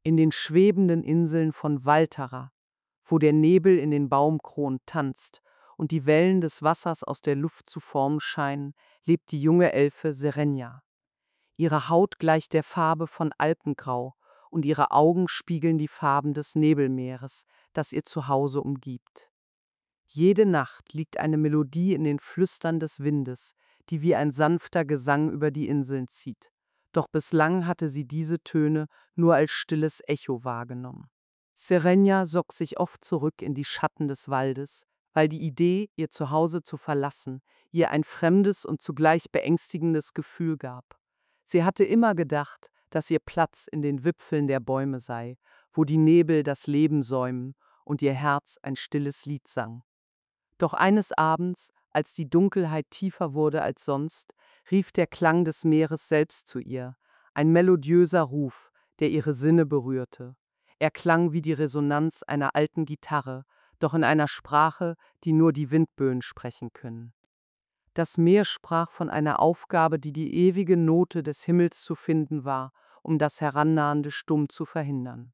in den schwebenden Inseln von Valtara, wo der Nebel in den Baumkronen tanzt und die Wellen des Wassers aus der Luft zu formen scheinen, lebt die junge Elfe Serenja. Ihre Haut gleicht der Farbe von Alpengrau und ihre Augen spiegeln die Farben des Nebelmeeres, das ihr Zuhause umgibt. Jede Nacht liegt eine Melodie in den Flüstern des Windes, die wie ein sanfter Gesang über die Inseln zieht. Doch bislang hatte sie diese Töne nur als stilles Echo wahrgenommen. Serenia sog sich oft zurück in die Schatten des Waldes, weil die Idee, ihr Zuhause zu verlassen, ihr ein fremdes und zugleich beängstigendes Gefühl gab. Sie hatte immer gedacht, dass ihr Platz in den Wipfeln der Bäume sei, wo die Nebel das Leben säumen und ihr Herz ein stilles Lied sang. Doch eines Abends, als die Dunkelheit tiefer wurde als sonst, rief der Klang des Meeres selbst zu ihr, ein melodiöser Ruf, der ihre Sinne berührte. Er klang wie die Resonanz einer alten Gitarre, doch in einer Sprache, die nur die Windböen sprechen können. Das Meer sprach von einer Aufgabe, die ewige Note des Himmels zu finden war, um das herannahende Stumm zu verhindern.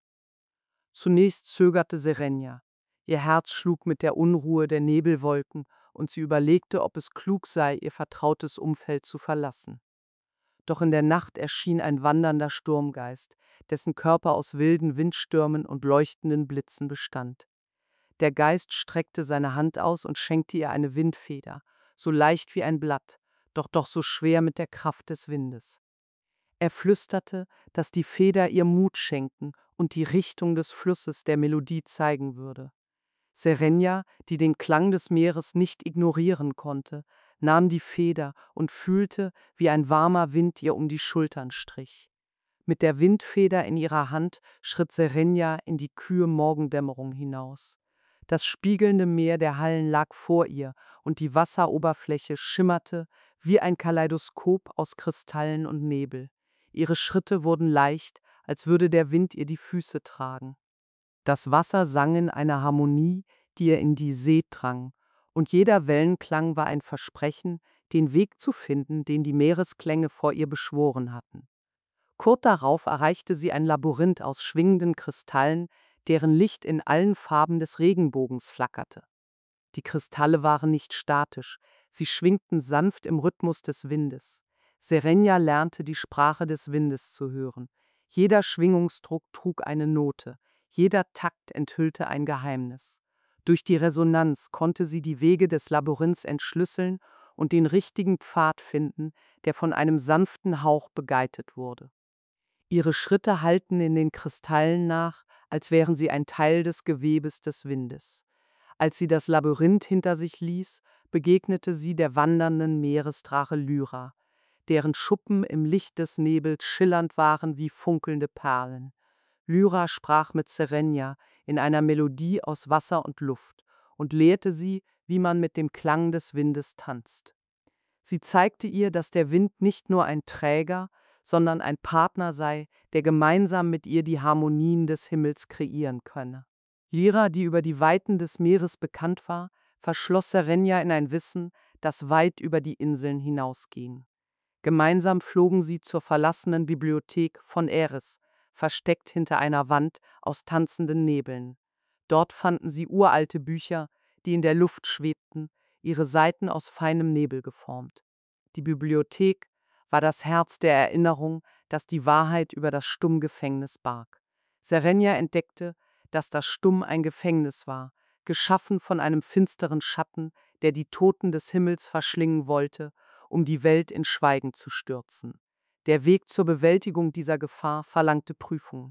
Zunächst zögerte Serenia. Ihr Herz schlug mit der Unruhe der Nebelwolken und sie überlegte, ob es klug sei, ihr vertrautes Umfeld zu verlassen. Doch in der Nacht erschien ein wandernder Sturmgeist, dessen Körper aus wilden Windstürmen und leuchtenden Blitzen bestand. Der Geist streckte seine Hand aus und schenkte ihr eine Windfeder, so leicht wie ein Blatt, doch so schwer mit der Kraft des Windes. Er flüsterte, dass die Feder ihr Mut schenken und die Richtung des Flusses der Melodie zeigen würde. Serenia, die den Klang des Meeres nicht ignorieren konnte, nahm die Feder und fühlte, wie ein warmer Wind ihr um die Schultern strich. Mit der Windfeder in ihrer Hand schritt Serenia in die kühle Morgendämmerung hinaus. Das spiegelnde Meer der Hallen lag vor ihr und die Wasseroberfläche schimmerte wie ein Kaleidoskop aus Kristallen und Nebel. Ihre Schritte wurden leicht, als würde der Wind ihr die Füße tragen. Das Wasser sang in einer Harmonie, die ihr in die See drang, und jeder Wellenklang war ein Versprechen, den Weg zu finden, den die Meeresklänge vor ihr beschworen hatten. Kurz darauf erreichte sie ein Labyrinth aus schwingenden Kristallen, deren Licht in allen Farben des Regenbogens flackerte. Die Kristalle waren nicht statisch, sie schwingten sanft im Rhythmus des Windes. Serenia lernte die Sprache des Windes zu hören. Jeder Schwingungsdruck trug eine Note, jeder Takt enthüllte ein Geheimnis. Durch die Resonanz konnte sie die Wege des Labyrinths entschlüsseln und den richtigen Pfad finden, der von einem sanften Hauch begleitet wurde. Ihre Schritte hallten in den Kristallen nach, als wären sie ein Teil des Gewebes des Windes. Als sie das Labyrinth hinter sich ließ, begegnete sie der wandernden Meeresdrache Lyra, deren Schuppen im Licht des Nebels schillernd waren wie funkelnde Perlen. Lyra sprach mit Serenia in einer Melodie aus Wasser und Luft und lehrte sie, wie man mit dem Klang des Windes tanzt. Sie zeigte ihr, dass der Wind nicht nur ein Träger, sondern ein Partner sei, der gemeinsam mit ihr die Harmonien des Himmels kreieren könne. Lyra, die über die Weiten des Meeres bekannt war, verschloss Serenia in ein Wissen, das weit über die Inseln hinausging. Gemeinsam flogen sie zur verlassenen Bibliothek von Eris, versteckt hinter einer Wand aus tanzenden Nebeln. Dort fanden sie uralte Bücher, die in der Luft schwebten, ihre Seiten aus feinem Nebel geformt. Die Bibliothek war das Herz der Erinnerung, das die Wahrheit über das Stummgefängnis barg. Serenia entdeckte, dass das Stumm ein Gefängnis war, geschaffen von einem finsteren Schatten, der die Toten des Himmels verschlingen wollte, um die Welt in Schweigen zu stürzen. Der Weg zur Bewältigung dieser Gefahr verlangte Prüfungen.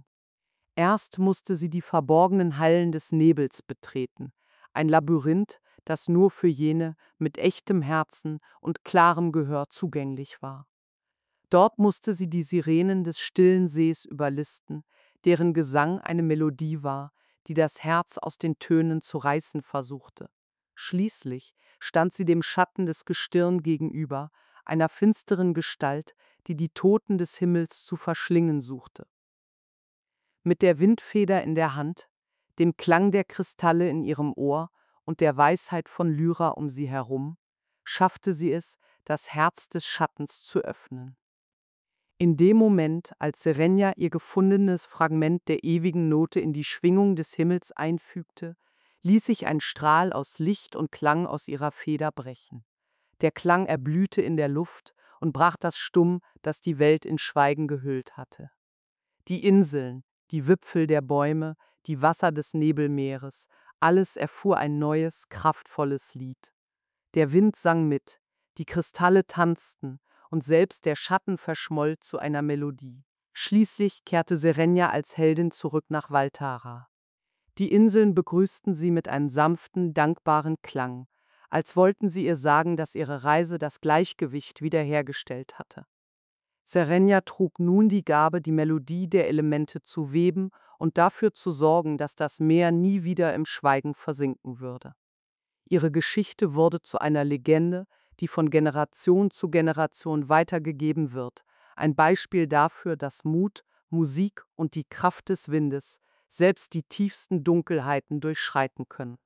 Erst musste sie die verborgenen Hallen des Nebels betreten, ein Labyrinth, das nur für jene mit echtem Herzen und klarem Gehör zugänglich war. Dort musste sie die Sirenen des stillen Sees überlisten, deren Gesang eine Melodie war, die das Herz aus den Tönen zu reißen versuchte. Schließlich stand sie dem Schatten des Gestirn gegenüber, einer finsteren Gestalt, die die Toten des Himmels zu verschlingen suchte. Mit der Windfeder in der Hand, dem Klang der Kristalle in ihrem Ohr und der Weisheit von Lyra um sie herum, schaffte sie es, das Herz des Schattens zu öffnen. In dem Moment, als Serenia ihr gefundenes Fragment der ewigen Note in die Schwingung des Himmels einfügte, ließ sich ein Strahl aus Licht und Klang aus ihrer Feder brechen. Der Klang erblühte in der Luft und brach das Stumm, das die Welt in Schweigen gehüllt hatte. Die Inseln, die Wipfel der Bäume, die Wasser des Nebelmeeres, alles erfuhr ein neues, kraftvolles Lied. Der Wind sang mit, die Kristalle tanzten, und selbst der Schatten verschmoll zu einer Melodie. Schließlich kehrte Serenia als Heldin zurück nach Valtara. Die Inseln begrüßten sie mit einem sanften, dankbaren Klang, als wollten sie ihr sagen, dass ihre Reise das Gleichgewicht wiederhergestellt hatte. Serenia trug nun die Gabe, die Melodie der Elemente zu weben und dafür zu sorgen, dass das Meer nie wieder im Schweigen versinken würde. Ihre Geschichte wurde zu einer Legende, die von Generation zu Generation weitergegeben wird, ein Beispiel dafür, dass Mut, Musik und die Kraft des Windes selbst die tiefsten Dunkelheiten durchschreiten können.